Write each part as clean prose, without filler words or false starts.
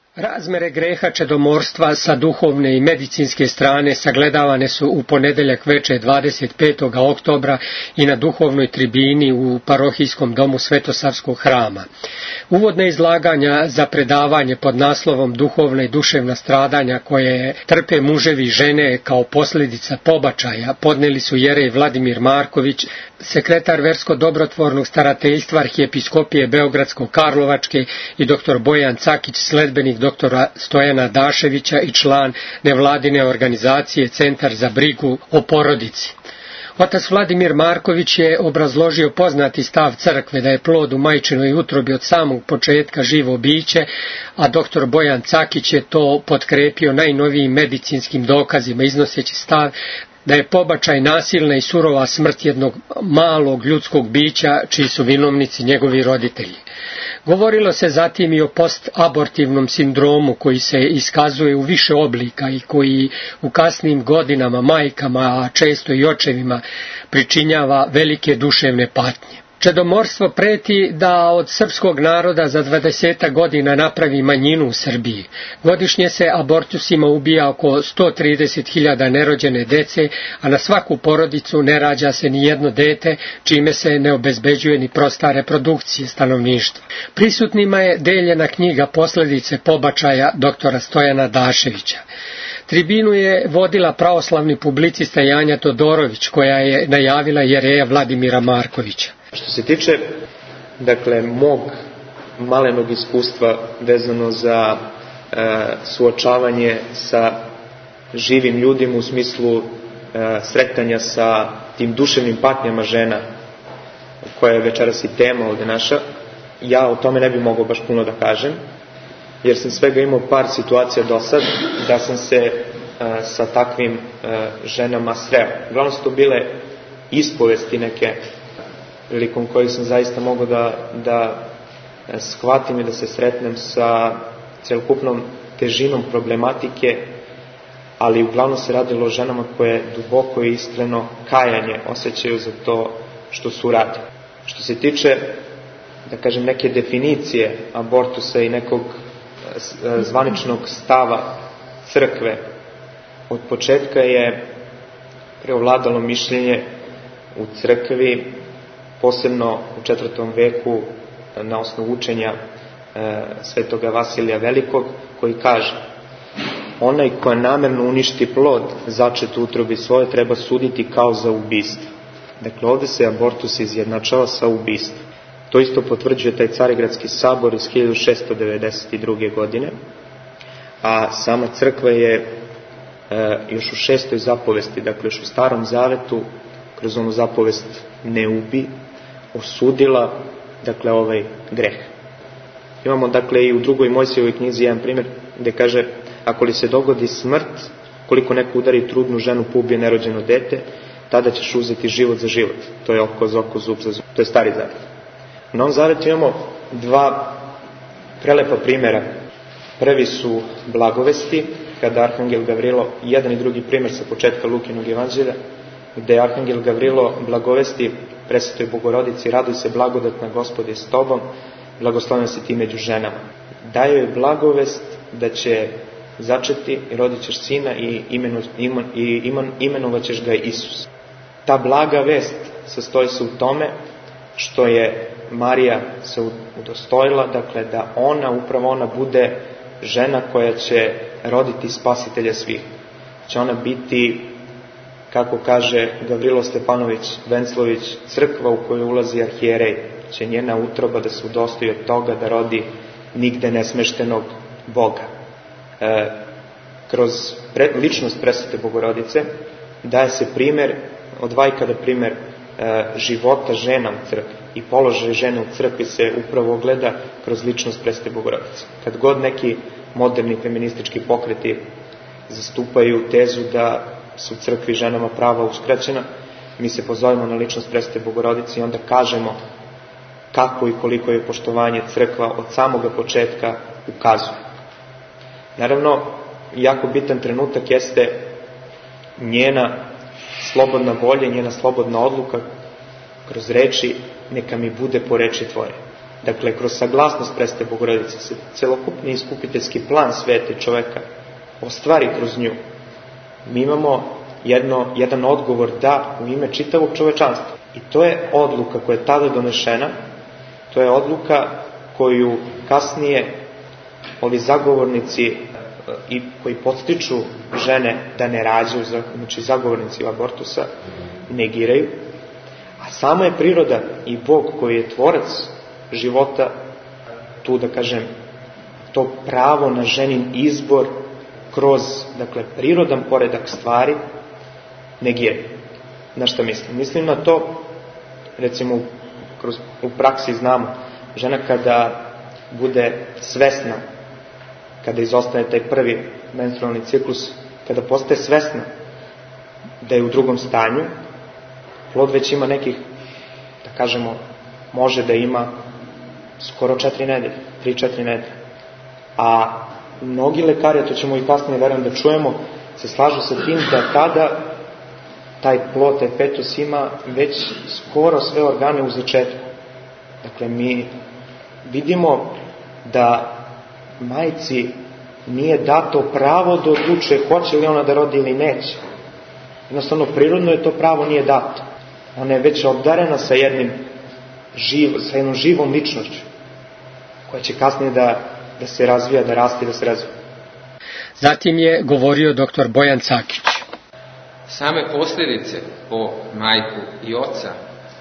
Razmere greha čedomorstva sa duhovne i medicinske strane sagledavane su u ponedeljak veče 25. oktobra i na duhovnoj tribini u parohijskom domu Svetosavskog hrama. Uvodne izlaganja za predavanje pod naslovom Duhovna i duševna stradanja koje trpe muževi i žene kao posljedica pobačaja podneli su jerej Vladimir Marković, sekretar versko-dobrotvornog starateljstva Arhijepiskopije Beogradsko-Karlovačke i dr. Bojan Cakić, sledbenik doktora Stojana Daševića i član nevladine organizacije Centar za brigu o porodici. Otac Vladimir Marković je obrazložio poznati stav crkve da je plod u majčinoj utrobi od samog početka živo biće, a dr. Bojan Cakić je to potkrepio najnovijim medicinskim dokazima, iznoseći stav da je pobačaj nasilna i surova smrt jednog malog ljudskog bića čiji su vinovnici njegovi roditelji. Govorilo se zatim i o postabortivnom sindromu koji se iskazuje u više oblika i koji u kasnim godinama majkama, a često i očevima, pričinjava velike duševne patnje. Čedomorstvo preti da od srpskog naroda za 20 godina napravi manjinu u Srbiji. Godišnje se abortusima ubija oko 130.000 nerođene dece, a na svaku porodicu ne rađa se ni jedno dete, čime se ne obezbeđuje ni prosta reprodukcija stanovništva. Prisutnima je deljena knjiga Posljedice pobačaja doktora Stojana Daševića. Tribinu je vodila pravoslavni publicista Janja Todorović, koja je najavila jereja Vladimira Markovića. Što se tiče, mog malenog iskustva vezano za suočavanje sa živim ljudima u smislu sretanja sa tim duševnim patnjama žena, koja je večeras i tema ovdje naša, ja o tome ne bi mogao baš puno da kažem, jer sam svega imao par situacija do sad da sam se sa takvim ženama sreo. Uglavnom su to bile ispovesti neke, prilikom kojih sam zaista mogao da shvatim i da se sretnem sa celokupnom težinom problematike, ali uglavnom se radilo o ženama koje duboko i iskreno kajanje osjećaju za to što su radili. Što se tiče, neke definicije abortusa i nekog zvaničnog stava crkve, od početka je preovladalo mišljenje u crkvi, posebno u 4. veku na osnovu učenja svetoga Vasilija Velikog, koji kaže: onaj ko namerno uništi plod začet u utrobi svoje treba suditi kao za ubistvo. Dakle, ovdje se abortus izjednačava sa ubistvom. To isto potvrđuje taj Carigradski sabor iz 1692. godine, a sama crkva je još u 6. zapovesti, još u Starom zavetu, kroz onu zapovest ne ubi, osudila ovaj greh. Imamo i u 2. Mojsijevoj knjizi jedan primjer gdje kaže: ako li se dogodi smrt, koliko neko udari trudnu ženu pa ubije nerođeno dete, tada ćeš uzeti život za život. To je oko za oko, zub za zub. To je Stari zavet. U Novom zavetu imamo 2 prelepa primjera. Prvi su blagovesti, kada Arhangel Gavrilo, jedan i drugi primjer sa početka Lukinog evanđelja, gdje Arhangel Gavrilo blagovesti Presvetoj Bogorodici: raduj se blagodatna, Gospod je s tobom, blagoslovena si ti među ženama. Daje joj blagovest da će začeti i rodit ćeš sina i imenovat ćeš ga Isus. Ta blaga vest sastoji se u tome što je Marija se udostojila, da upravo ona bude žena koja će roditi spasitelja svih. Će ona biti, kako kaže Gavrilo Stefanović Venclović, crkva u koju ulazi arhijerej. Će njena utroba da se udostoji od toga da rodi nigde nesmeštenog Boga. Kroz ličnost Presvete Bogorodice daje se primjer, odvajkada primjer života žena u crkvi i položaj žene u crkvi se upravo ogleda kroz ličnost Presvete Bogorodice. Kad god neki moderni feministički pokreti zastupaju tezu da su u crkvi ženama prava uskraćena, mi se pozovemo na ličnost Presvete Bogorodice i onda kažemo kako i koliko je poštovanje crkva od samoga početka ukazuje. Naravno, jako bitan trenutak jeste njena slobodna volja, njena slobodna odluka kroz reči: neka mi bude po reči tvoje. Dakle, kroz saglasnost Presvete Bogorodice se celokupni iskupiteljski plan svete čoveka ostvari kroz nju. Mi imamo jedan odgovor da u ime čitavog čovečanstva. I to je odluka koja je tada donešena, to je odluka koju kasnije ovi zagovornici i koji podstiču žene da ne rađaju, znači zagovornici abortusa, negiraju. A sama je priroda i Bog koji je tvorac života, tu da kažem, to pravo na ženin izbor kroz, dakle, prirodan poredak stvari negiraju. Na šta mislim? Mislim na to, recimo, u praksi znamo, žena kada bude svesna, kada izostane taj prvi menstrualni ciklus, kada postaje svesna da je u drugom stanju, plod već ima nekih, da kažemo, može da ima skoro 4 nedelje, 3-4 nedelje. A mnogi lekari, to ćemo i kasnije verujem da čujemo, se slažu sa tim da tada taj plod, taj fetus ima već skoro sve organe u začetku. Dakle, mi vidimo da majci nije dato pravo da odlučuje hoće li ona da rodi ili neće. Jednostavno, prirodno je to pravo nije dato. Ona je već obdarena sa jednom živom ličnošću, koja će kasnije da se razvija, da raste i da se razvija. Zatim je govorio dr. Bojan Cakić. Same posljedice po majku i oca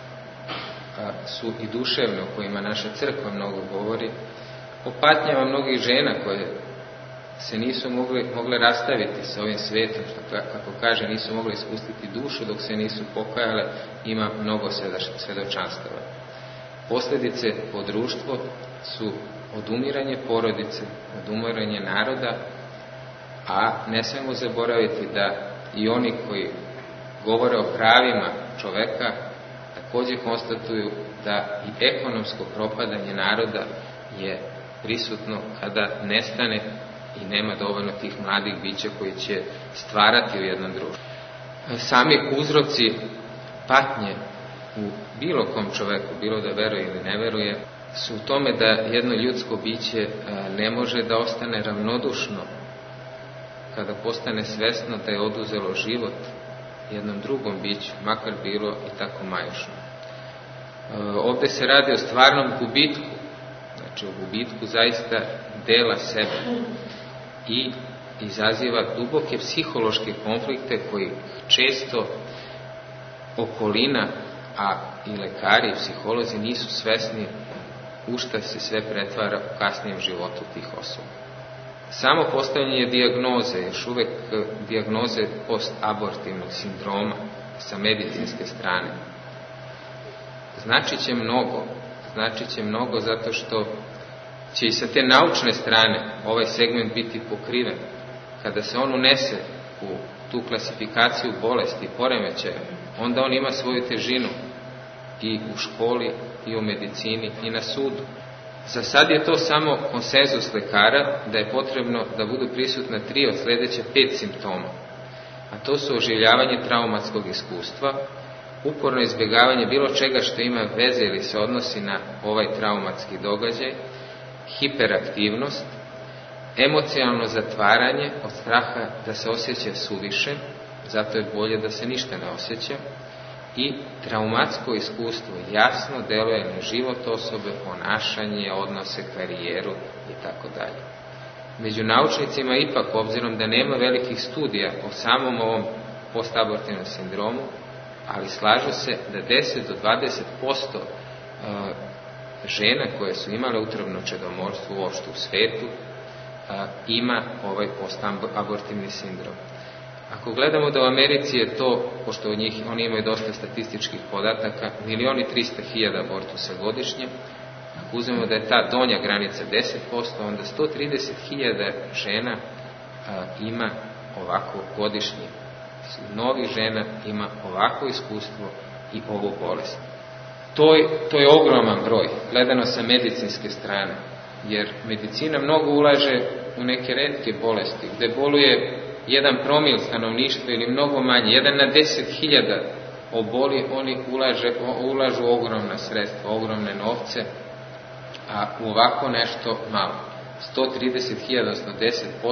su i duševne, o kojima naša crkva mnogo govori, o patnjama mnogih žena koje se nisu mogle rastaviti sa ovim svijetom, što, kako kaže, nisu mogle ispustiti dušu dok se nisu pokajale, ima mnogo svjedočanstava. Posljedice po društvo su odumiranje porodice, odumiranje naroda, a ne smemo zaboraviti da i oni koji govore o pravima čoveka također konstatuju da i ekonomsko propadanje naroda je prisutno kada nestane i nema dovoljno tih mladih bića koji će stvarati u jednom društvu. Sami uzroci patnje u bilo kom čoveku, bilo da veruje ili ne veruje, su u tome da jedno ljudsko biće ne može da ostane ravnodušno kada postane svesno da je oduzelo život jednom drugom biću, makar bilo i tako majušno. Ovdje se radi o stvarnom gubitku, znači o gubitku zaista dela sebe i izaziva duboke psihološke konflikte koji često okolina, a i lekari i psiholozi nisu svesni u šta se sve pretvara u kasnijem životu tih osoba. Samo postavljanje dijagnoze, još uvijek dijagnoze postabortivnog sindroma sa medicinske strane, znači će mnogo zato što će i sa te naučne strane ovaj segment biti pokriven. Kada se on unese u tu klasifikaciju bolesti i poremećaja, onda on ima svoju težinu i u školi, i u medicini, i na sudu. Za sad je to samo konsenzus lekara da je potrebno da budu prisutna 3 od sljedeće 5 simptoma. A to su oživljavanje traumatskog iskustva, uporno izbjegavanje bilo čega što ima veze ili se odnosi na ovaj traumatski događaj, hiperaktivnost, emocionalno zatvaranje od straha da se osjeća suviše, zato je bolje da se ništa ne osjeća, i traumatsko iskustvo jasno deluje na život osobe, ponašanje, odnose, karijeru itd. Među naučnicima ipak, obzirom da nema velikih studija o samom ovom postabortivnom sindromu, ali slažu se da 10 do 20% žena koje su imale utробno čedomorstvo uopšte u svetu ima ovaj postabortivni sindrom. Ako gledamo da u Americi je to, pošto oni imaju dosta statističkih podataka, 1.300.000 abortusa godišnje, ako uzmemo da je ta donja granica 10%, onda 130.000 žena ima ovako godišnje. Novih žena ima ovako iskustvo i ovu bolest. To je ogroman broj, gledano sa medicinske strane, jer medicina mnogo ulaže u neke retke bolesti, gde boluje 1 promil stanovništva ili mnogo manje, 1 na 10.000 oboli, oni ulažu ogromna sredstva, ogromne novce, a u ovako nešto malo. 130.000, odnosno 10%,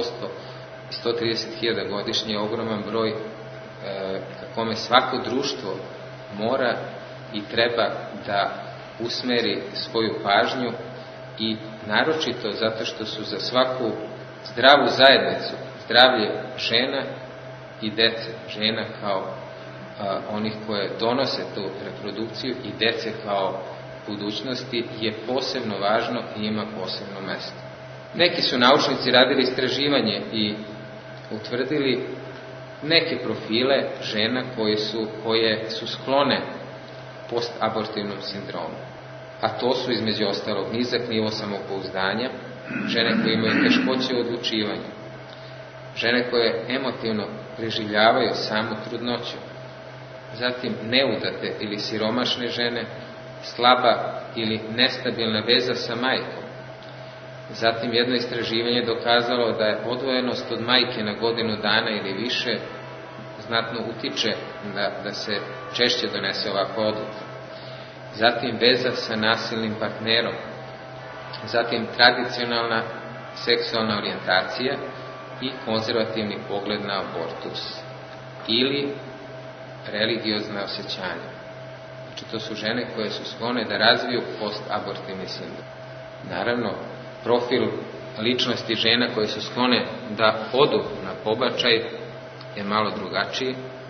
130.000 godišnje je ogroman broj ka kome svako društvo mora i treba da usmeri svoju pažnju, i naročito zato što su za svaku zdravu zajednicu zdravlje žena i dece, žena kao onih koje donose tu reprodukciju i dece kao budućnosti, je posebno važno i ima posebno mesto. Neki su naučnici radili istraživanje i utvrdili neke profile žena koje su sklone postabortivnom sindromu. A to su između ostalog nizak nivo samopouzdanja, žene koje imaju teškoće u odlučivanju, žene koje emotivno preživljavaju samu trudnoću, zatim neudate ili siromašne žene, slaba ili nestabilna veza sa majkom. Zatim jedno istraživanje dokazalo da je odvojenost od majke na godinu dana ili više znatno utiče da se češće donese ovakva odluka. Zatim veza sa nasilnim partnerom, zatim tradicionalna seksualna orijentacija i konzervativni pogled na abortus ili religiozna osjećanja. Znači, to su žene koje su sklone da razviju postabortivni sindrom. Naravno, profil ličnosti žena koje su sklone da odu na pobačaj je malo drugačiji,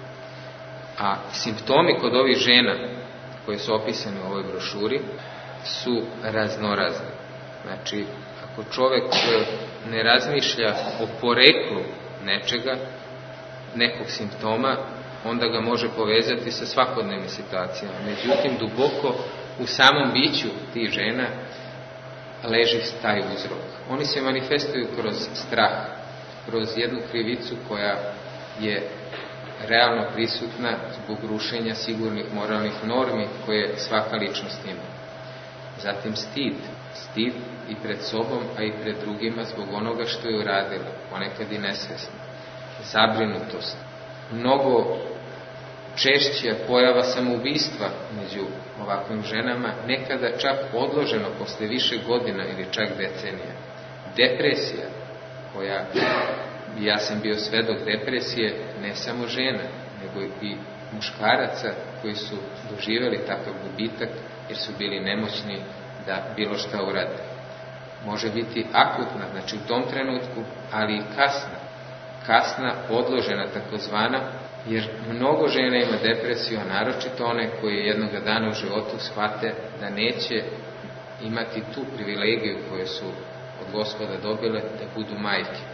a simptomi kod ovih žena koje su opisane u ovoj brošuri su raznorazni. Znači, ako čovjek ne razmišlja o poreklu nečega, nekog simptoma, onda ga može povezati sa svakodnevnim situacijama. Međutim, duboko u samom biću tih žena leži taj uzrok. Oni se manifestuju kroz strah, kroz jednu krivicu koja je realno prisutna zbog rušenja sigurnih moralnih normi koje svaka ličnost ima. Zatim stid i pred sobom, a i pred drugima zbog onoga što je uradila, ponekad i nesvesno. Zabrinutost. Mnogo češća pojava samoubistva među ovakvim ženama, nekada čak odloženo posle više godina ili čak decenija. Depresija, ja sam bio svedok depresije ne samo žena, nego i muškaraca koji su doživjeli takav gubitak jer su bili nemoćni da bilo šta urade. Može biti akutna, znači u tom trenutku, ali i kasna, odložena takozvana, jer mnogo žena ima depresiju, a naročito one koje jednog dana u životu shvate da neće imati tu privilegiju koju su od Gospoda dobile, da budu majke.